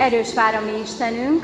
Erős vár a mi Istenünk.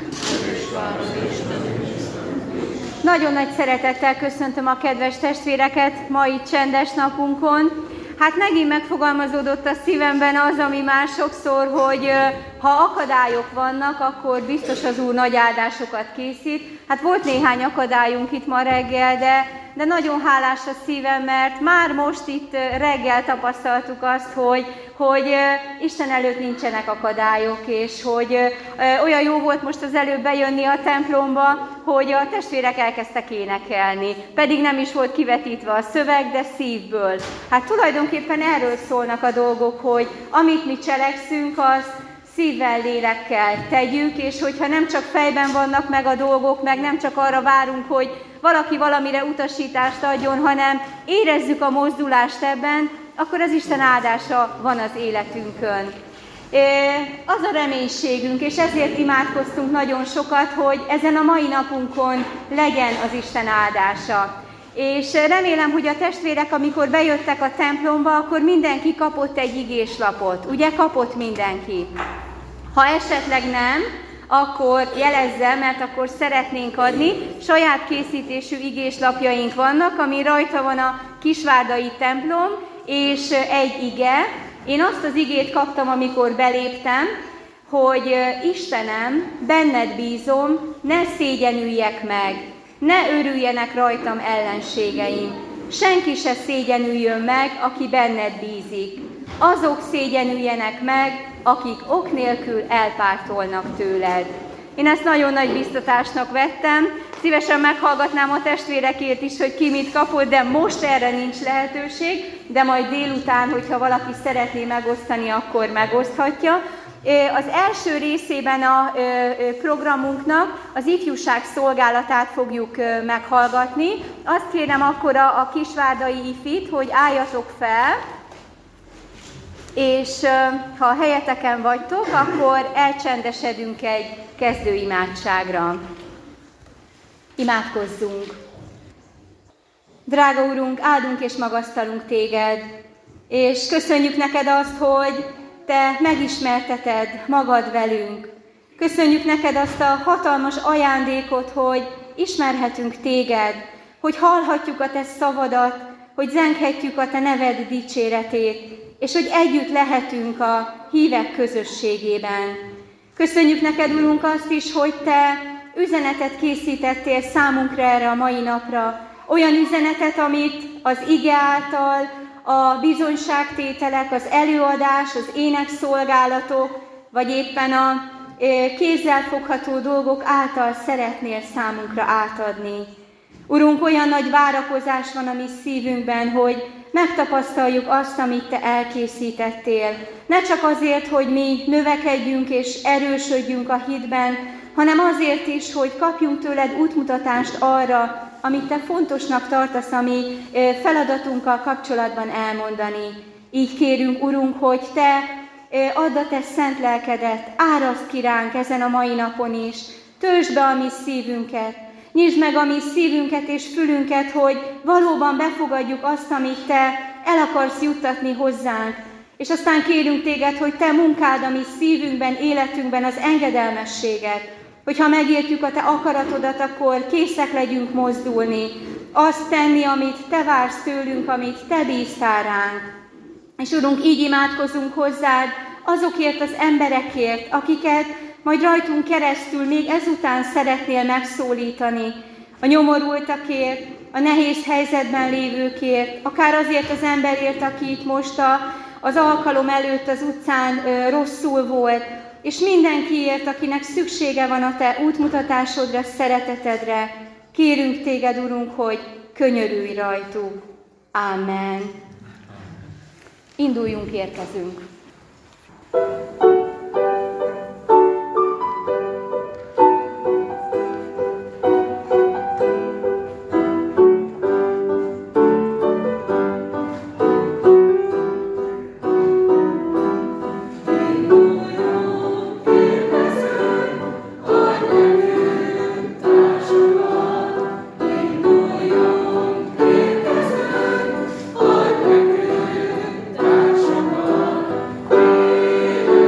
Nagyon nagy szeretettel köszöntöm a kedves testvéreket mai csendes napunkon. Hát megint megfogalmazódott a szívemben az, ami már sokszor, hogy ha akadályok vannak, akkor biztos az Úr nagy áldásokat készít. Hát volt néhány akadályunk itt ma reggel, de nagyon hálás a szívem, mert már most itt reggel tapasztaltuk azt, hogy Isten előtt nincsenek akadályok, és hogy olyan jó volt most az előbb bejönni a templomba, hogy a testvérek elkezdtek énekelni. Pedig nem is volt kivetítve a szöveg, de szívből. Hát tulajdonképpen erről szólnak a dolgok, hogy amit mi cselekszünk, azt szívvel, lélekkel tegyük, és hogyha nem csak fejben vannak meg a dolgok, meg nem csak arra várunk, hogy valaki valamire utasítást adjon, hanem érezzük a mozdulást ebben, akkor az Isten áldása van az életünkön. Az a reménységünk, és ezért imádkoztunk nagyon sokat, hogy ezen a mai napunkon legyen az Isten áldása. És remélem, hogy a testvérek, amikor bejöttek a templomba, akkor mindenki kapott egy igéslapot. Ugye kapott mindenki? Ha esetleg nem, akkor jelezze, mert akkor szeretnénk adni. Saját készítésű igéslapjaink vannak, ami rajta van a Kisvárdai templom, és egy ige. Én azt az igét kaptam, amikor beléptem, hogy Istenem, benned bízom, ne szégyenüljek meg, ne örüljenek rajtam ellenségeim. Senki se szégyenüljön meg, aki benned bízik. Azok szégyenüljenek meg, akik ok nélkül elpártolnak tőled. Én ezt nagyon nagy biztatásnak vettem, szívesen meghallgatnám a testvérekért is, hogy ki mit kapott, de most erre nincs lehetőség, de majd délután, hogyha valaki szeretné megosztani, akkor megoszthatja. Az első részében a programunknak az ifjúság szolgálatát fogjuk meghallgatni. Azt kérem akkor a kisvárdai ifit, hogy álljatok fel, és ha a helyeteken vagytok, akkor elcsendesedünk egy kezdőimádságra. Imádkozzunk! Drága Urunk, áldunk és magasztalunk Téged, és köszönjük neked azt, hogy Te megismerteted magad velünk. Köszönjük neked azt a hatalmas ajándékot, hogy ismerhetünk Téged, hogy hallhatjuk a Te szavadat, hogy zenghetjük a Te neved dicséretét, és hogy együtt lehetünk a hívek közösségében. Köszönjük neked, Urunk, azt is, hogy Te üzenetet készítettél számunkra erre a mai napra. Olyan üzenetet, amit az ige által, a bizonyságtételek, az előadás, az énekszolgálatok, vagy éppen a kézzelfogható dolgok által szeretnél számunkra átadni. Urunk, olyan nagy várakozás van a mi szívünkben, hogy megtapasztaljuk azt, amit Te elkészítettél. Ne csak azért, hogy mi növekedjünk és erősödjünk a hitben, hanem azért is, hogy kapjunk tőled útmutatást arra, amit Te fontosnak tartasz a mi feladatunkkal kapcsolatban elmondani. Így kérünk, Urunk, hogy Te add a Te szent lelkedet, áraszd ki ránk ezen a mai napon is, töltsd be a mi szívünket, nyisd meg a mi szívünket és fülünket, hogy valóban befogadjuk azt, amit Te el akarsz juttatni hozzánk. És aztán kérünk Téged, hogy Te munkáld a mi szívünkben, életünkben az engedelmességet, hogyha megértjük a Te akaratodat, akkor készek legyünk mozdulni, azt tenni, amit Te vársz tőlünk, amit Te bíztál ránk. És Urunk, így imádkozunk hozzád azokért az emberekért, akiket majd rajtunk keresztül még ezután szeretnél megszólítani. A nyomorultakért, a nehéz helyzetben lévőkért, akár azért az emberért, aki itt most az alkalom előtt az utcán rosszul volt, és mindenkiért, akinek szüksége van a Te útmutatásodra, szeretetedre. Kérünk Téged, Urunk, hogy könyörülj rajtuk. Ámen. Induljunk, érkezünk. Add nekünk társakat,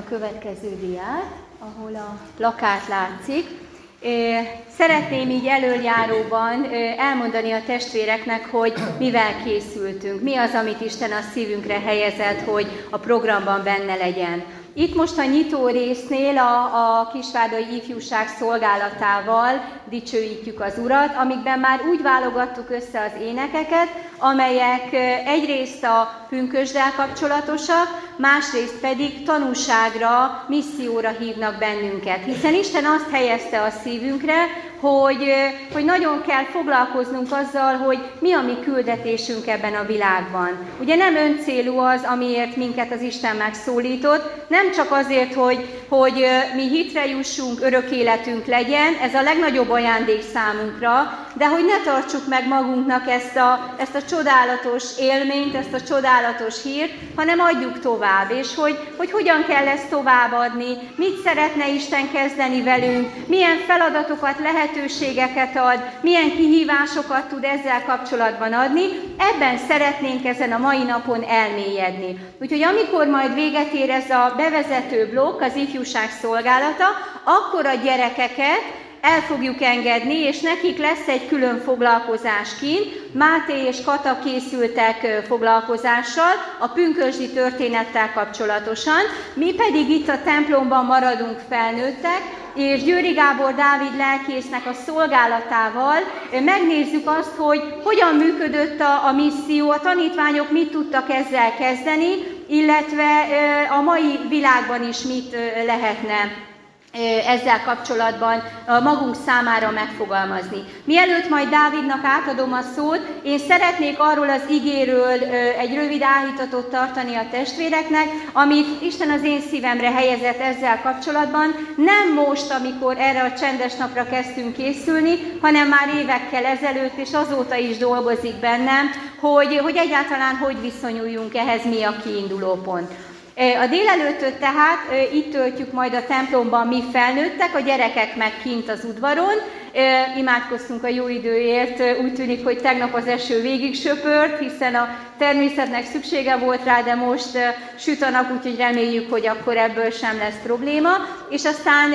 következő diát, ahol a plakát látszik. Szeretném így elöljáróban elmondani a testvéreknek, hogy mivel készültünk, mi az, amit Isten a szívünkre helyezett, hogy a programban benne legyen. Itt most a nyitó résznél a Kisvárdai Ifjúság szolgálatával dicsőítjük az Urat, amikben már úgy válogattuk össze az énekeket, amelyek egyrészt a pünkösddel kapcsolatosak, másrészt pedig tanúságra, misszióra hívnak bennünket. Hiszen Isten azt helyezte a szívünkre, hogy nagyon kell foglalkoznunk azzal, hogy mi a mi küldetésünk ebben a világban. Ugye nem öncélú az, amiért minket az Isten megszólított, nem csak azért, hogy mi hitre jussunk, örök életünk legyen, ez a legnagyobb ajándék számunkra, de hogy ne tartsuk meg magunknak ezt a csodálatos élményt, ezt a csodálatos hírt, hanem adjuk tovább, és hogy hogyan kell ezt továbbadni, mit szeretne Isten kezdeni velünk, milyen feladatokat, lehetőségeket ad, milyen kihívásokat tud ezzel kapcsolatban adni, ebben szeretnénk ezen a mai napon elmélyedni. Úgyhogy amikor majd véget ér ez a bevezető blokk, az ifjúság szolgálata, akkor a gyerekeket el fogjuk engedni, és nekik lesz egy külön foglalkozás kint. Máté és Kata készültek foglalkozással, a pünkösdi történettel kapcsolatosan, mi pedig itt a templomban maradunk felnőttek, és Győri Gábor Dávid lelkésznek a szolgálatával megnézzük azt, hogy hogyan működött a misszió, a tanítványok mit tudtak ezzel kezdeni, illetve a mai világban is mit lehetne ezzel kapcsolatban magunk számára megfogalmazni. Mielőtt majd Dávidnak átadom a szót, én szeretnék arról az igéről egy rövid áhítatot tartani a testvéreknek, amit Isten az én szívemre helyezett ezzel kapcsolatban, nem most, amikor erre a csendes napra kezdtünk készülni, hanem már évekkel ezelőtt, és azóta is dolgozik bennem, hogy egyáltalán hogy viszonyuljunk ehhez, mi a kiinduló pont. A délelőttöt tehát itt töltjük majd a templomban mi felnőttek, a gyerekek meg kint az udvaron. Imádkoztunk a jó időért, úgy tűnik, hogy tegnap az eső végig söpört, hiszen a természetnek szüksége volt rá, de most süt a nap, úgyhogy reméljük, hogy akkor ebből sem lesz probléma. És aztán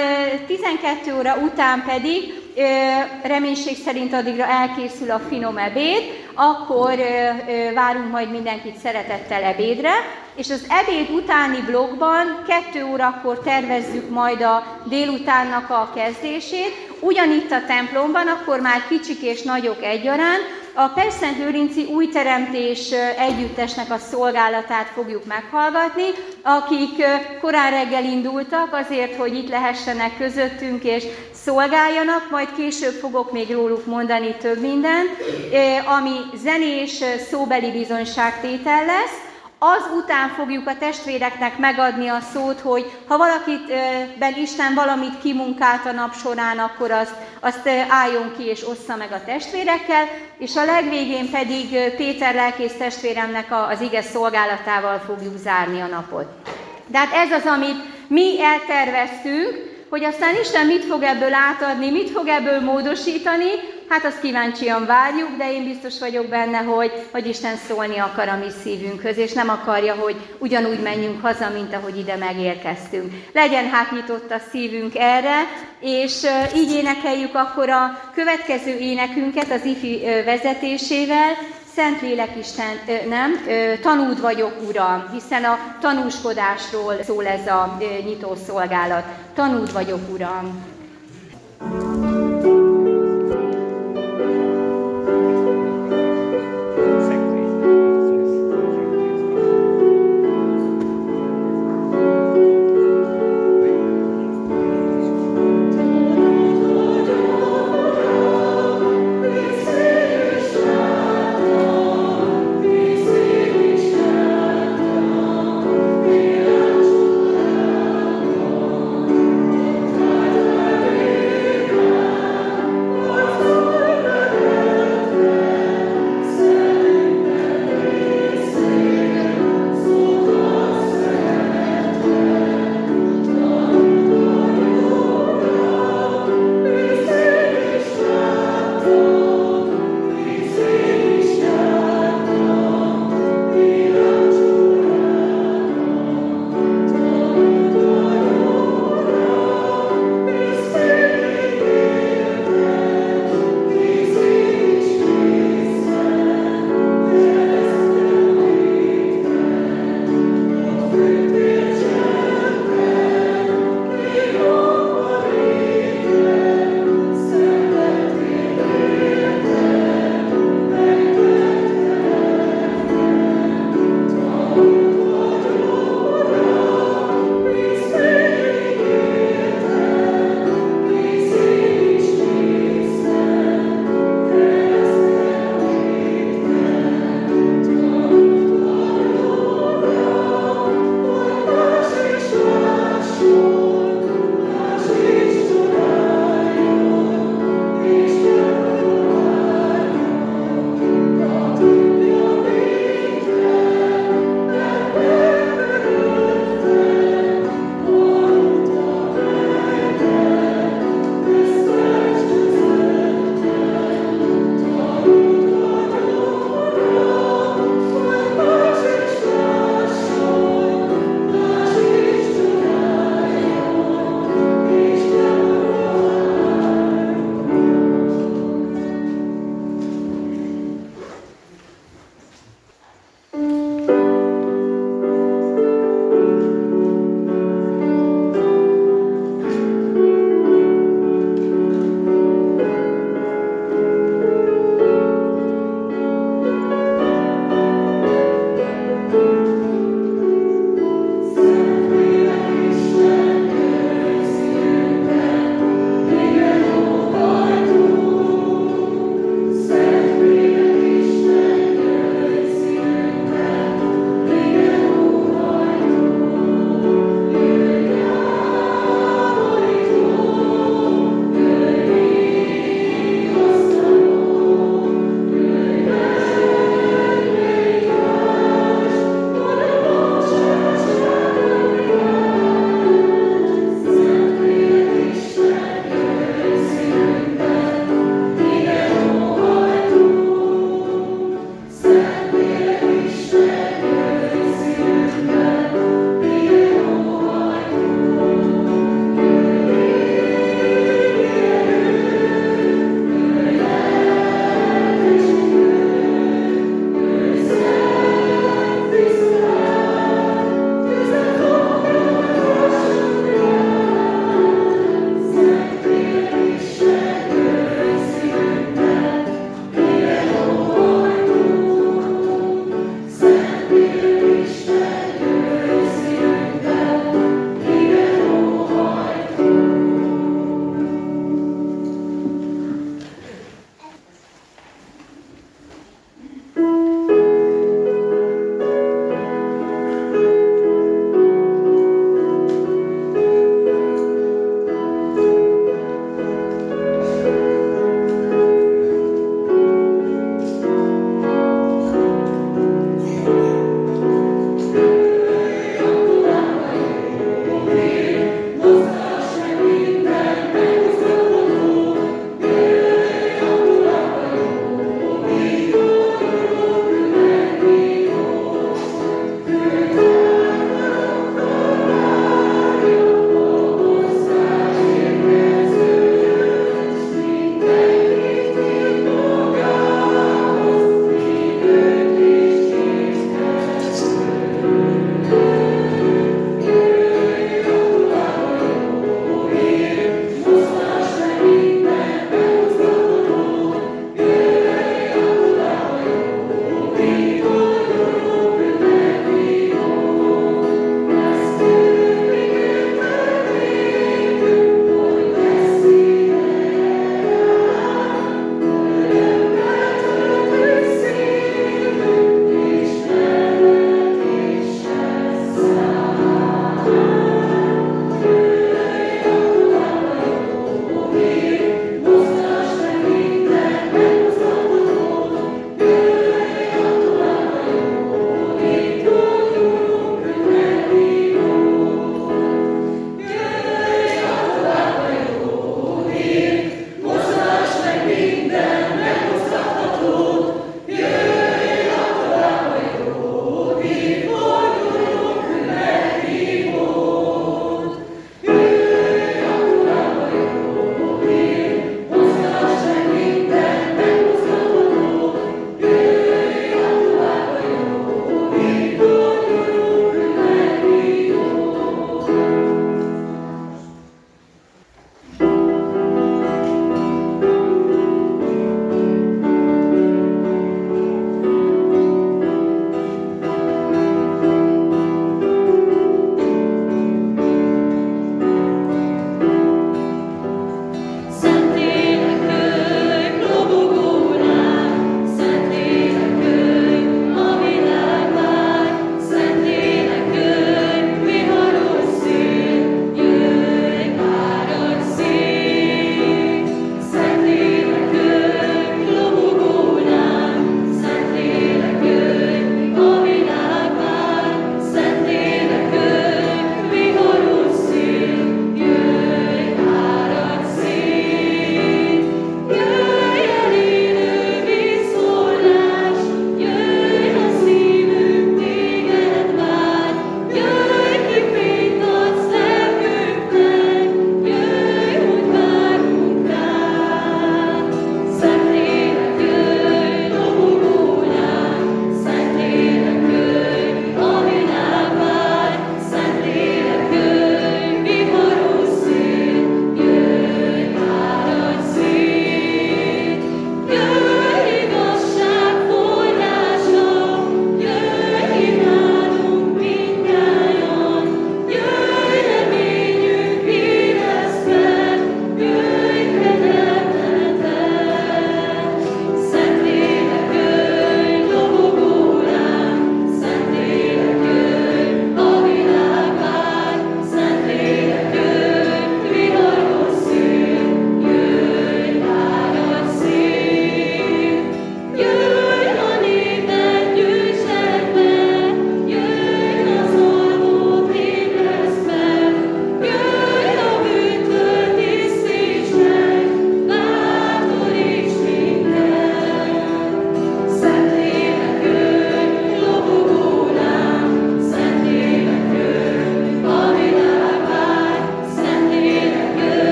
12 óra után pedig reménység szerint addigra elkészül a finom ebéd, akkor várunk majd mindenkit szeretettel ebédre, és az ebéd utáni blokkban 2 órakor tervezzük majd a délutánnak a kezdését, ugyanitt a templomban, akkor már kicsik és nagyok egyaránt, a Pest-Szentlőrinci Új Teremtés együttesnek a szolgálatát fogjuk meghallgatni, akik korán reggel indultak azért, hogy itt lehessenek közöttünk és szolgáljanak, majd később fogok még róluk mondani több mindent, ami zenés szóbeli bizonyságtétel lesz. Azután fogjuk a testvéreknek megadni a szót, hogy ha valakiben Isten valamit kimunkált a nap során, akkor azt álljon ki és ossza meg a testvérekkel, és a legvégén pedig Péter lelkész testvéremnek az ige szolgálatával fogjuk zárni a napot. Tehát ez az, amit mi elterveztünk, hogy aztán Isten mit fog ebből átadni, mit fog ebből módosítani, hát azt kíváncsian várjuk, de én biztos vagyok benne, hogy Isten szólni akar a mi szívünkhöz, és nem akarja, hogy ugyanúgy menjünk haza, mint ahogy ide megérkeztünk. Legyen hát nyitott a szívünk erre, és így énekeljük akkor a következő énekünket az ifi vezetésével, Szentlélek Isten, tanúd vagyok, Uram, hiszen a tanúskodásról szól ez a nyitószolgálat. Tanúd vagyok, Uram.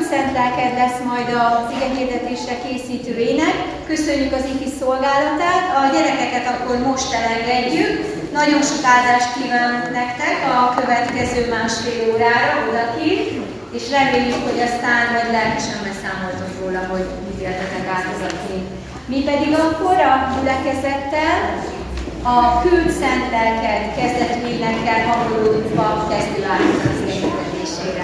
szent lelked lesz majd az igehirdetésre készítő ének. Köszönjük az ifi szolgálatát, a gyerekeket akkor most elengedjük. Nagyon sok áldást kívánunk nektek a következő másfél órára odakint, és reméljük, hogy aztán majd lelkesen beszámoltok róla, hogy mit éltetek át odakint. Mi pedig akkor a gyülekezettel a Küld szent lelked kezdetvényekkel hangolódva kezdő át az igehirdetésére.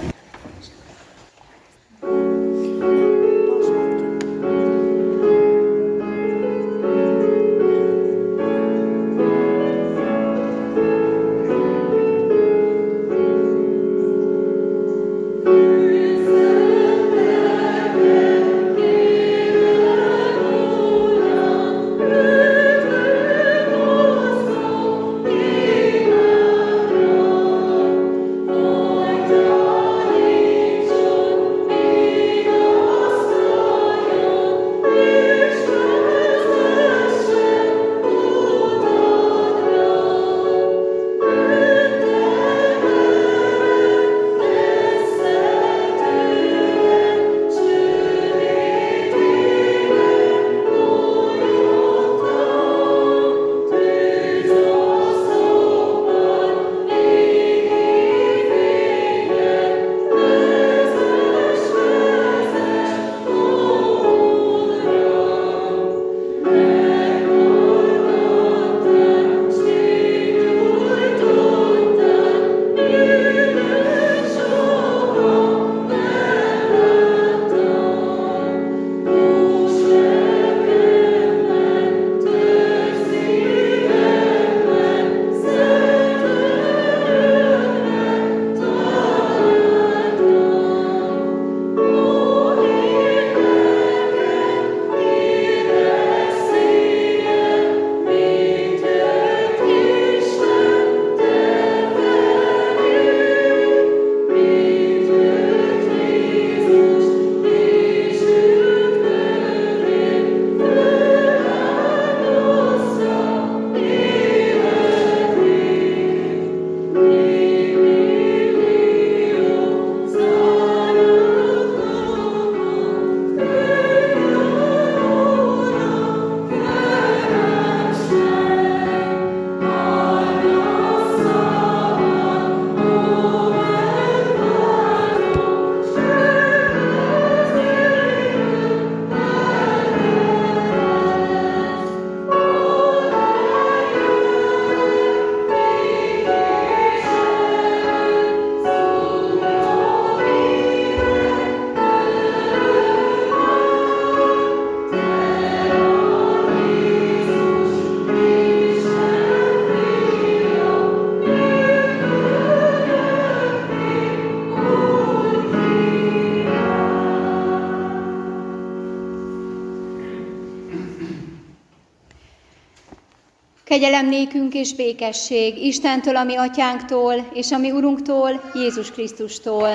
Kegyelem nékünk és békesség Istentől, a mi atyánktól, és a mi Urunktól, Jézus Krisztustól.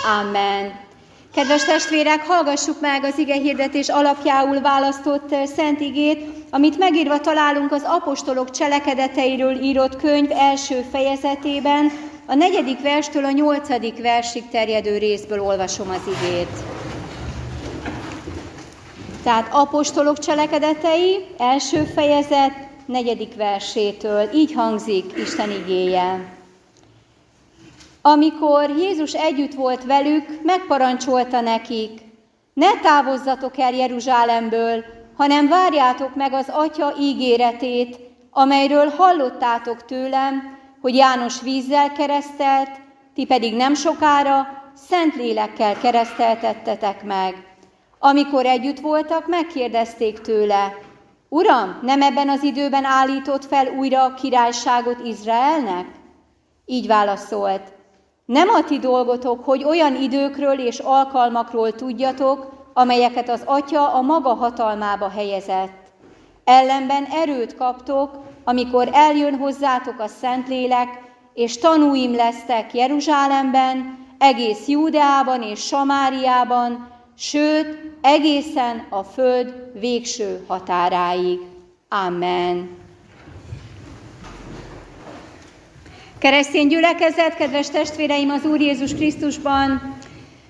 Amen. Kedves testvérek, hallgassuk meg az igehirdetés alapjául választott szent igét, amit megírva találunk az apostolok cselekedeteiről írott könyv első fejezetében, a 4. verstől a 8. versig terjedő részből olvasom az igét. Tehát apostolok cselekedetei, első fejezet, 4. versétől. Így hangzik Isten igéje. Amikor Jézus együtt volt velük, megparancsolta nekik: ne távozzatok el Jeruzsálemből, hanem várjátok meg az Atya ígéretét, amelyről hallottátok tőlem, hogy János vízzel keresztelt, ti pedig nem sokára Szent Lélekkel kereszteltettetek meg. Amikor együtt voltak, megkérdezték tőle: Uram, nem ebben az időben állított fel újra a királyságot Izraelnek? Így válaszolt: nem a ti dolgotok, hogy olyan időkről és alkalmakról tudjatok, amelyeket az Atya a maga hatalmába helyezett. Ellenben erőt kaptok, amikor eljön hozzátok a Szentlélek, és tanúim lesztek Jeruzsálemben, egész Júdeában és Samáriában, sőt, egészen a föld végső határáig. Amen. Keresztény gyülekezet, kedves testvéreim az Úr Jézus Krisztusban,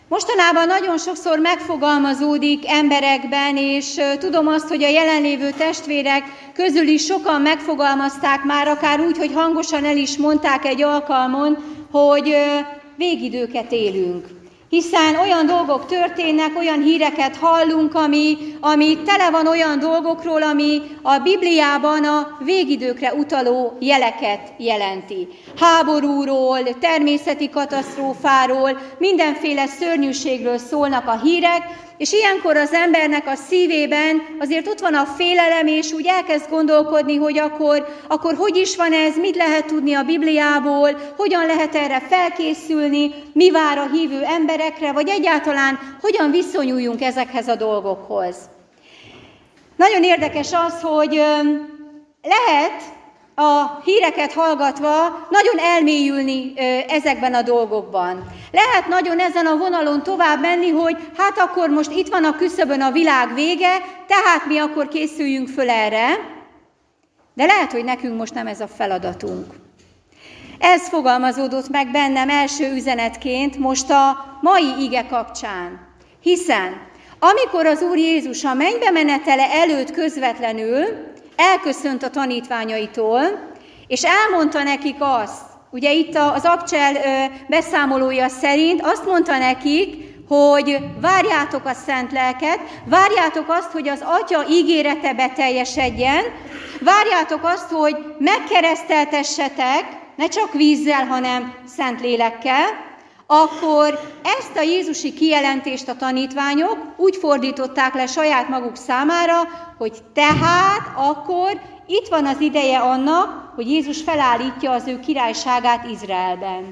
Mostanában nagyon sokszor megfogalmazódik emberekben, és tudom azt, hogy a jelenlévő testvérek közül is sokan megfogalmazták már, akár úgy, hogy hangosan el is mondták egy alkalmon, hogy végidőket élünk. Hiszen olyan dolgok történnek, olyan híreket hallunk, ami tele van olyan dolgokról, ami a Bibliában a végidőkre utaló jeleket jelenti. Háborúról, természeti katasztrófáról, mindenféle szörnyűségről szólnak a hírek, és ilyenkor az embernek a szívében azért ott van a félelem, és úgy elkezd gondolkodni, hogy akkor hogy is van ez, mit lehet tudni a Bibliából, hogyan lehet erre felkészülni, mi vár a hívő emberekre, vagy egyáltalán hogyan viszonyuljunk ezekhez a dolgokhoz. Nagyon érdekes az, hogy lehet a híreket hallgatva nagyon elmélyülni ezekben a dolgokban. Lehet nagyon ezen a vonalon tovább menni, hogy hát akkor most itt van a küszöbön a világ vége, tehát mi akkor készüljünk föl erre, de lehet, hogy nekünk most nem ez a feladatunk. Ez fogalmazódott meg bennem első üzenetként most a mai ige kapcsán. Hiszen amikor az Úr Jézus a mennybe menetele előtt közvetlenül elköszönt a tanítványaitól, és elmondta nekik azt, ugye itt az Abcsel beszámolója szerint azt mondta nekik, hogy várjátok a szent lelket, várjátok azt, hogy az Atya ígérete beteljesedjen, várjátok azt, hogy megkereszteltessetek, ne csak vízzel, hanem szent lélekkel, akkor ezt a jézusi kijelentést a tanítványok úgy fordították le saját maguk számára, hogy tehát akkor itt van az ideje annak, hogy Jézus felállítja az ő királyságát Izraelben.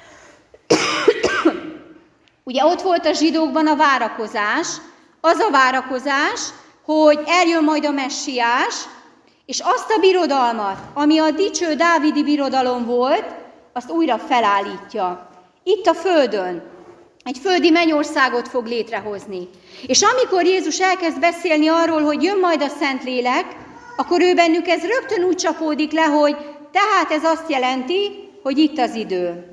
Ugye ott volt a zsidókban a várakozás, az a várakozás, hogy eljön majd a messiás, és azt a birodalmat, ami a dicső dávidi birodalom volt, azt újra felállítja. Itt a földön. Egy földi mennyországot fog létrehozni. És amikor Jézus elkezd beszélni arról, hogy jön majd a Szentlélek, akkor ő bennük ez rögtön úgy csapódik le, hogy tehát ez azt jelenti, hogy itt az idő.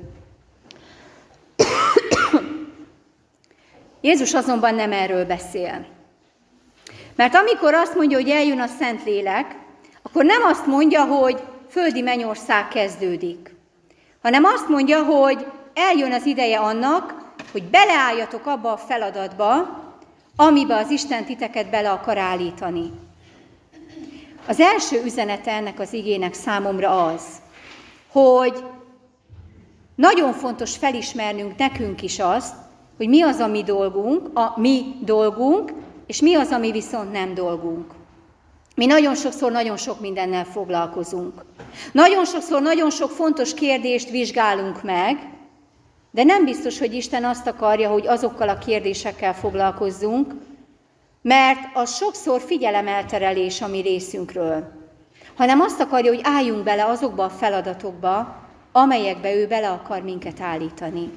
Jézus azonban nem erről beszél. Mert amikor azt mondja, hogy eljön a Szentlélek, akkor nem azt mondja, hogy földi mennyország kezdődik, hanem azt mondja, hogy eljön az ideje annak, hogy beleálljatok abba a feladatba, amibe az Isten titeket bele akar állítani. Az első üzenete ennek az igének számomra az, hogy nagyon fontos felismernünk nekünk is azt, hogy mi az a mi dolgunk, és mi az, ami viszont nem dolgunk. Mi nagyon sokszor nagyon sok mindennel foglalkozunk. Nagyon sokszor nagyon sok fontos kérdést vizsgálunk meg, de nem biztos, hogy Isten azt akarja, hogy azokkal a kérdésekkel foglalkozzunk, mert az sokszor figyelemelterelés a mi részünkről, hanem azt akarja, hogy álljunk bele azokba a feladatokba, amelyekbe ő bele akar minket állítani.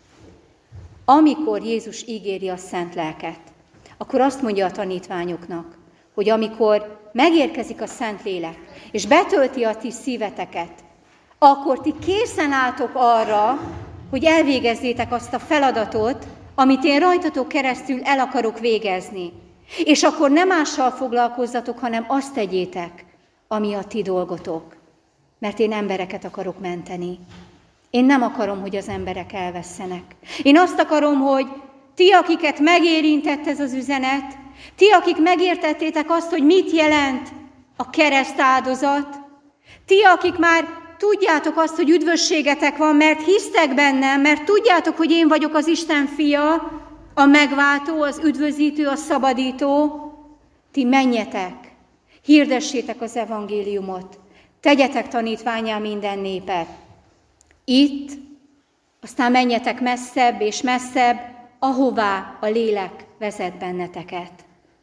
Amikor Jézus ígéri a szent lelket, akkor azt mondja a tanítványoknak, hogy amikor megérkezik a Szentlélek, és betölti a ti szíveteket, akkor ti készen álltok arra, hogy elvégezzétek azt a feladatot, amit én rajtatok keresztül el akarok végezni. És akkor nem mással foglalkozzatok, hanem azt tegyétek, ami a ti dolgotok. Mert én embereket akarok menteni. Én nem akarom, hogy az emberek elvesszenek. Én azt akarom, hogy ti, akiket megérintett ez az üzenet, ti, akik megértettétek azt, hogy mit jelent a keresztáldozat, ti, akik már tudjátok azt, hogy üdvösségetek van, mert hisztek bennem, mert tudjátok, hogy én vagyok az Isten fia, a megváltó, az üdvözítő, a szabadító, ti menjetek, hirdessétek az evangéliumot, tegyetek tanítvánnyá minden népet. Itt, aztán menjetek messzebb és messzebb, ahová a lélek vezet benneteket.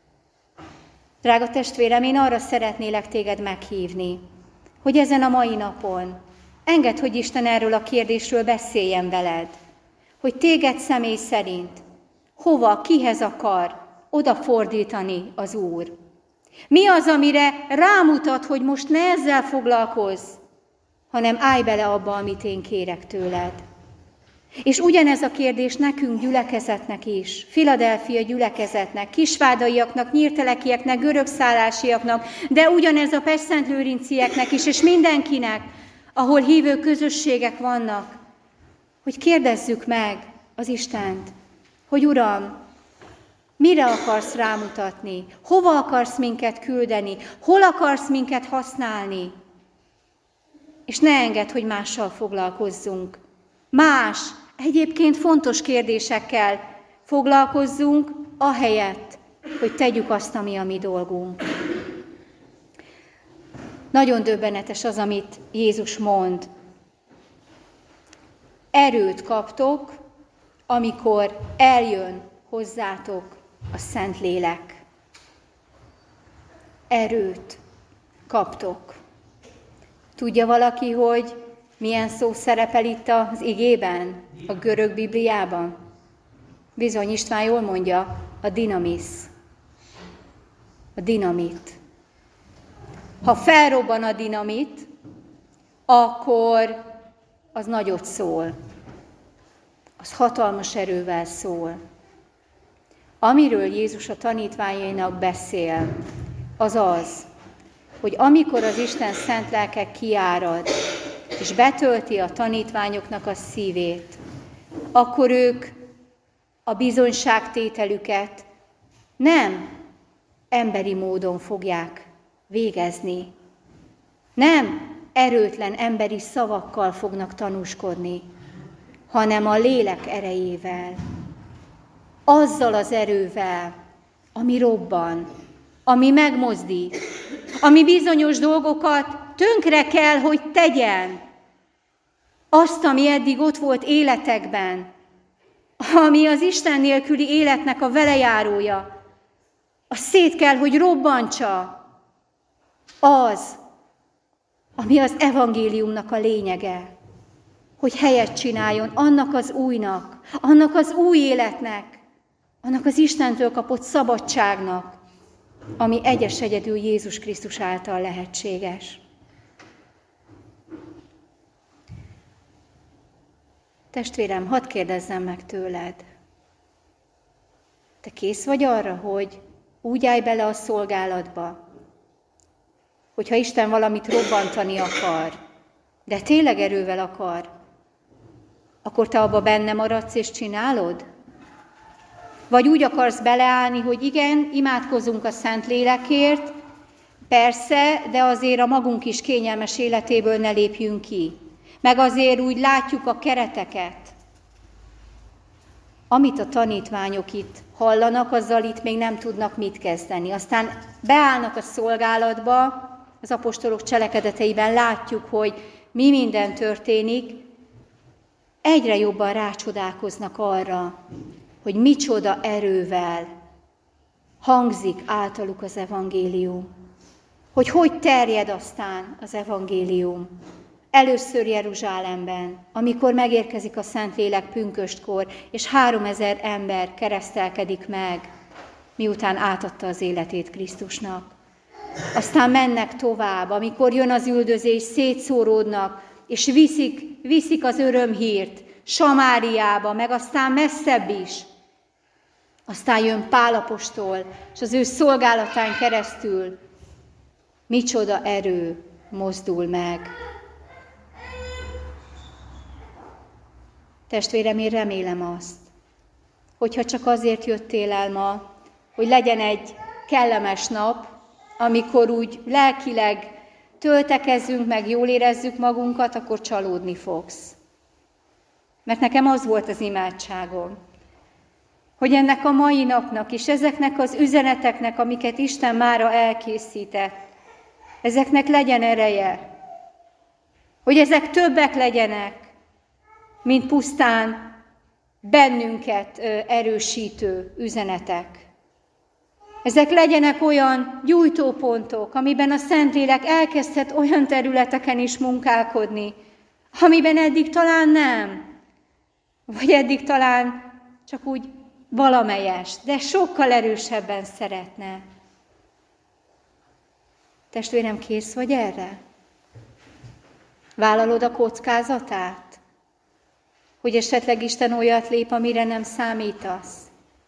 Drága testvérem, én arra szeretnélek téged meghívni, hogy ezen a mai napon engedd, hogy Isten erről a kérdésről beszéljen veled, hogy téged személy szerint hova, kihez akar odafordítani az Úr. Mi az, amire rámutat, hogy most ne ezzel foglalkozz, hanem állj bele abba, amit én kérek tőled. És ugyanez a kérdés nekünk, gyülekezetnek is, Philadelphia gyülekezetnek, kisvádaiaknak, nyírtelekieknek, görögszállásiaknak, de ugyanez a pesszent-lőrincieknek is, és mindenkinek, ahol hívő közösségek vannak, hogy kérdezzük meg az Istent, hogy Uram, mire akarsz rámutatni, hova akarsz minket küldeni, hol akarsz minket használni, és ne engedd, hogy mással foglalkozzunk. Más, egyébként fontos kérdésekkel foglalkozzunk, ahelyett, hogy tegyük azt, ami a mi dolgunk. Nagyon döbbenetes az, amit Jézus mond. Erőt kaptok, amikor eljön hozzátok a Szentlélek. Erőt kaptok. Tudja valaki, hogy milyen szó szerepel itt az igében, a görög Bibliában? Bizony, István jól mondja, a dinamisz. A dinamit. Ha felrobban a dinamit, akkor az nagyot szól. Az hatalmas erővel szól. Amiről Jézus a tanítványainak beszél, az az, hogy amikor az Isten szent lelke kiárad, és betölti a tanítványoknak a szívét, akkor ők a bizonyságtételüket nem emberi módon fogják végezni. Nem erőtlen emberi szavakkal fognak tanúskodni, hanem a lélek erejével. Azzal az erővel, ami robban, ami megmozdít, ami bizonyos dolgokat tönkre kell, hogy tegyen. Azt, ami eddig ott volt életekben, ami az Isten nélküli életnek a velejárója, az szét kell, hogy robbantsa. Az, ami az evangéliumnak a lényege, hogy helyet csináljon annak az újnak, annak az új életnek, annak az Istentől kapott szabadságnak, ami egyes egyedül Jézus Krisztus által lehetséges. Testvérem, hadd kérdezzem meg tőled. Te kész vagy arra, hogy úgy állj bele a szolgálatba, hogyha Isten valamit robbantani akar, de tényleg erővel akar, akkor te abba benne maradsz és csinálod? Vagy úgy akarsz beleállni, hogy igen, imádkozunk a Szentlélekért, persze, de azért a magunk is kényelmes életéből ne lépjünk ki. Meg azért úgy látjuk a kereteket. Amit a tanítványok itt hallanak, azzal itt még nem tudnak mit kezdeni. Aztán beállnak a szolgálatba, az apostolok cselekedeteiben látjuk, hogy mi minden történik, egyre jobban rácsodálkoznak arra, hogy micsoda erővel hangzik általuk az evangélium. Hogy terjed aztán az evangélium. Először Jeruzsálemben, amikor megérkezik a Szentlélek pünköstkor, és 3000 ember keresztelkedik meg, miután átadta az életét Krisztusnak. Aztán mennek tovább, amikor jön az üldözés, szétszóródnak, és viszik az örömhírt Samáriába, meg aztán messzebb is. Aztán jön Pál apostol, és az ő szolgálatán keresztül micsoda erő mozdul meg. Testvérem, én remélem azt, hogyha csak azért jöttél el ma, hogy legyen egy kellemes nap, amikor úgy lelkileg töltekezzünk, meg jól érezzük magunkat, akkor csalódni fogsz. Mert nekem az volt az imádságom, hogy ennek a mai napnak és ezeknek az üzeneteknek, amiket Isten mára elkészített, ezeknek legyen ereje, hogy ezek többek legyenek, mint pusztán bennünket erősítő üzenetek. Ezek legyenek olyan gyújtópontok, amiben a Szentlélek elkezdhet olyan területeken is munkálkodni, amiben eddig talán nem, vagy eddig talán csak úgy valamelyest, de sokkal erősebben szeretne. Testvérem, kész vagy erre? Vállalod a kockázatát? hogy esetleg Isten olyat lép, amire nem számítasz.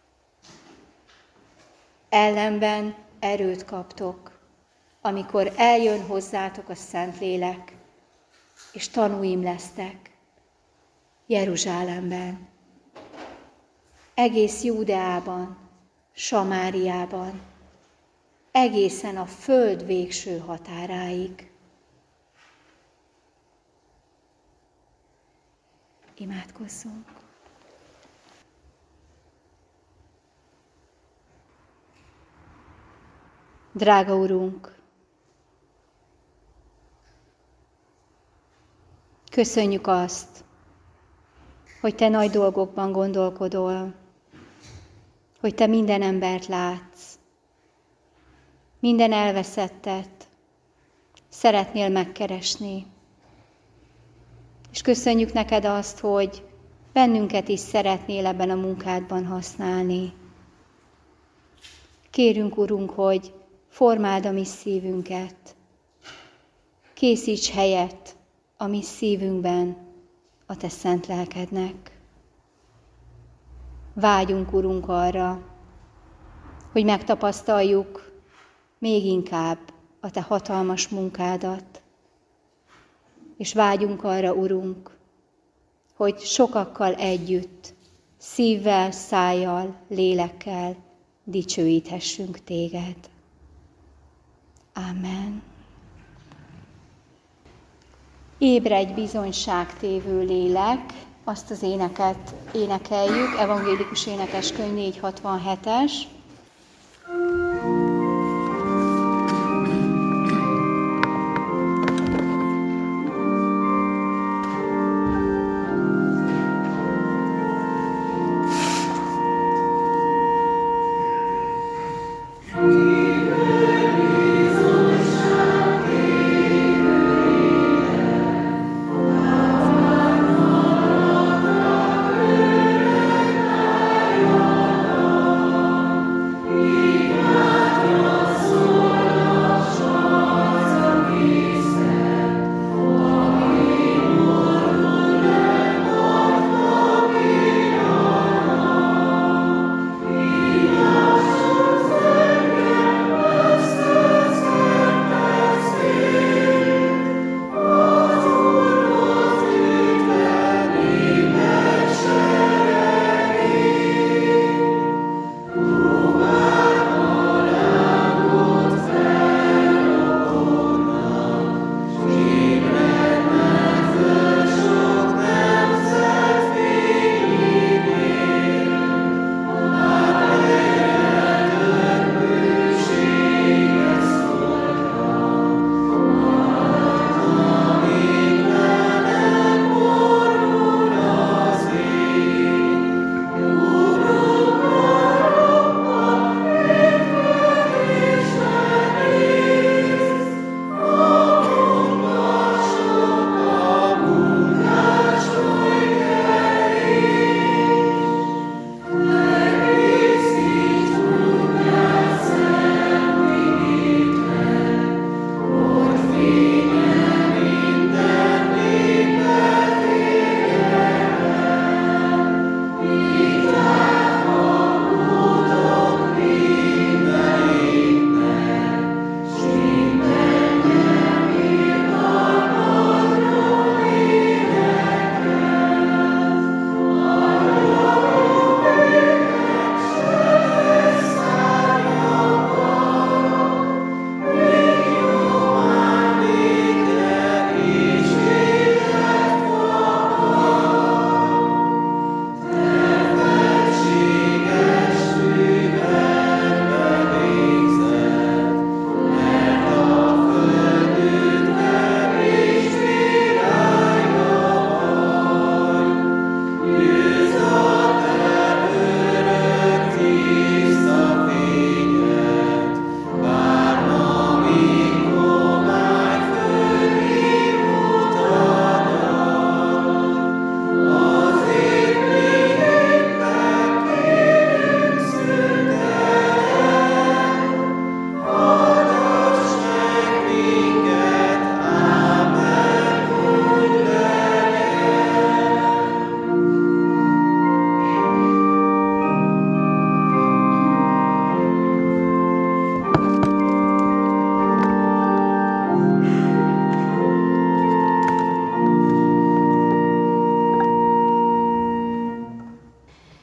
Ellenben erőt kaptok, amikor eljön hozzátok a Szentlélek, és tanúim lesztek Jeruzsálemben, egész Júdeában, Samáriában, egészen a föld végső határáig. Imádkozzunk! Drága Urunk, köszönjük azt, hogy Te nagy dolgokban gondolkodol, hogy Te minden embert látsz, minden elveszettet szeretnél megkeresni. És köszönjük neked azt, hogy bennünket is szeretnél ebben a munkádban használni. Kérünk, Urunk, hogy formáld a mi szívünket, készíts helyet a mi szívünkben a Te szent lelkednek. Vágyunk, Urunk, arra, hogy megtapasztaljuk még inkább a Te hatalmas munkádat, és vágyunk arra, Urunk, hogy sokakkal együtt, szívvel, szájjal, lélekkel dicsőíthessünk Téged. Amen. Ébredj, bizonyságtévő lélek, azt az éneket énekeljük, evangélikus énekeskönyv 467-es.